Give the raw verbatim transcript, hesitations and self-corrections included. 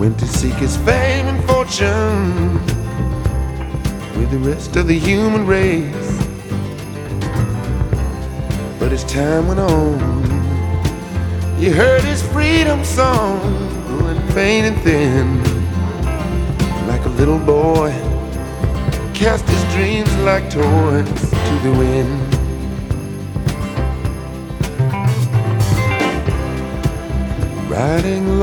went to seek his fame and fortune with the rest of the human race. But as time went on, you heard his freedom song growing faint and thin. Like a little boy, cast his dreams like toys to the wind. Riding